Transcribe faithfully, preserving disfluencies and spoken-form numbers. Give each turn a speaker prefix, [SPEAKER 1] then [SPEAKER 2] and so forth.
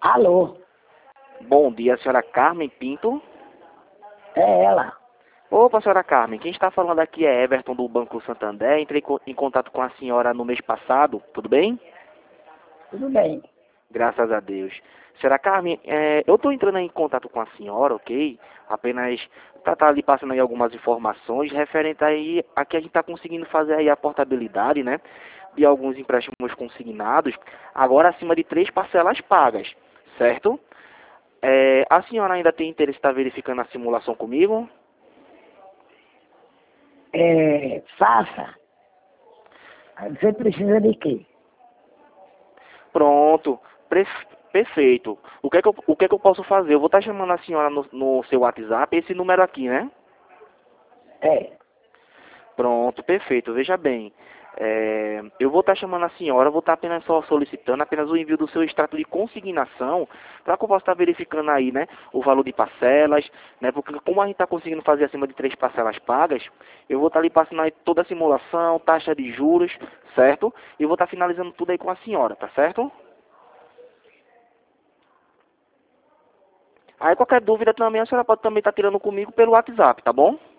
[SPEAKER 1] Alô,
[SPEAKER 2] Bom dia, senhora Carmen Pinto.
[SPEAKER 1] é ela.
[SPEAKER 2] Opa, senhora Carmen, quem está falando aqui é Everton do Banco Santander. Entrei co- em contato com a senhora no mês passado, tudo bem?
[SPEAKER 1] Tudo bem.
[SPEAKER 2] Graças a Deus. Senhora Carmen, é, eu estou entrando em contato com a senhora, ok? Apenas para estar lhe passando aí algumas informações referente aí a que a gente está conseguindo fazer aí a portabilidade, né? De alguns empréstimos consignados, agora acima de três parcelas pagas, certo? É, a senhora ainda tem interesse em estar verificando a simulação comigo?
[SPEAKER 1] É, faça. Você precisa de quê?
[SPEAKER 2] Pronto, pre- perfeito. O que é que eu, o que é que eu posso fazer? Eu vou estar chamando a senhora no, no seu WhatsApp, esse número aqui, né?
[SPEAKER 1] É,
[SPEAKER 2] Pronto, perfeito. Veja bem, é, eu vou estar chamando a senhora, vou estar apenas só solicitando apenas o envio do seu extrato de consignação para que eu possa estar verificando aí, né, o valor de parcelas, né, porque como a gente está conseguindo fazer acima de três parcelas pagas, eu vou estar lhe passando aí toda a simulação, taxa de juros, certo? E vou estar finalizando tudo aí com a senhora, tá certo? Aí qualquer dúvida também a senhora pode também estar tirando comigo pelo WhatsApp, tá bom?